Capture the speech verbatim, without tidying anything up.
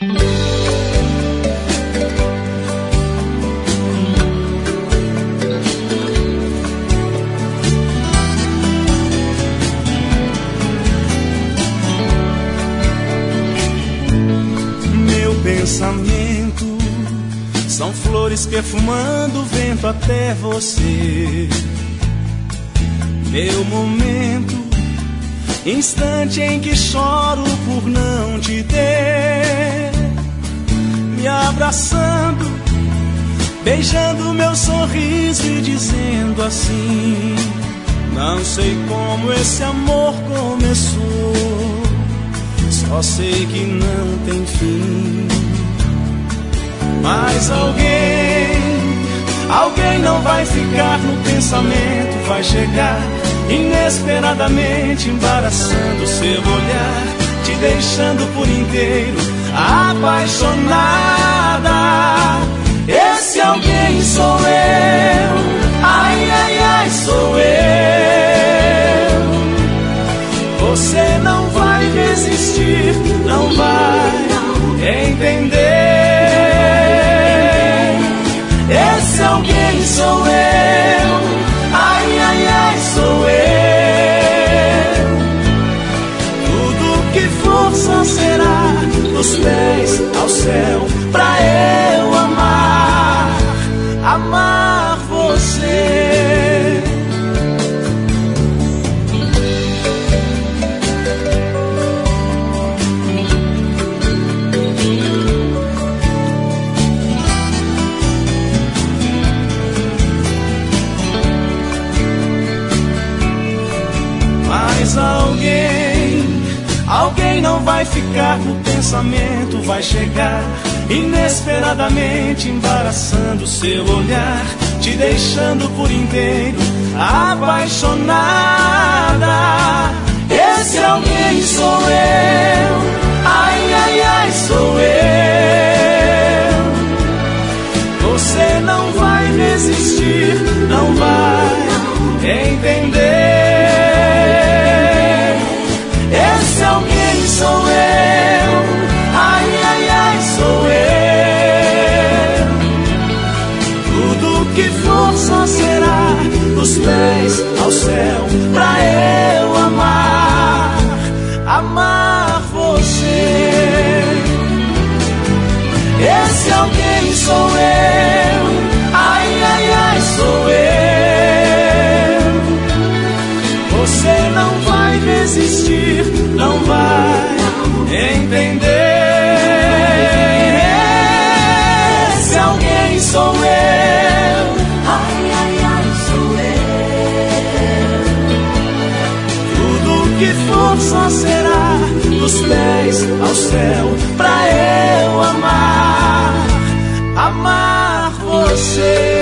Pensamento são flores perfumando o vento até você. Meu momento, instante em que choro por não te ter. Me abraçando, beijando meu sorriso e dizendo assim: não sei como esse amor começou, só sei que não tem fim. Mas alguém, alguém não vai ficar no pensamento, vai chegar inesperadamente, embaraçando seu olhar, te deixando por inteiro apaixonada. Esse alguém sou eu, ai, ai, ai, sou eu. Você não vai resistir, não vai entender. Esse alguém sou eu, ai, ai, ai, sou eu. Tudo que for só será dos pés ao céu, pra eu amar, amar você. Mas alguém, alguém não vai ficar no pensamento, vai chegar inesperadamente, embaraçando seu olhar, te deixando por inteiro apaixonada. Esse alguém sou eu, ai, ai, ai, sou eu. Você não vai resistir, não vai entender. Esse alguém sou eu, ai, ai, ai, sou eu. Tudo que for só será dos pés ao céu, pra eu amar, amar você. Esse alguém sou eu, ai, ai, ai, sou eu. Você não vai resistir, não vai entender. Esse alguém sou eu, ai, ai, ai, sou eu. Tudo que for só será dos pés ao céu, pra eu amar, amar você.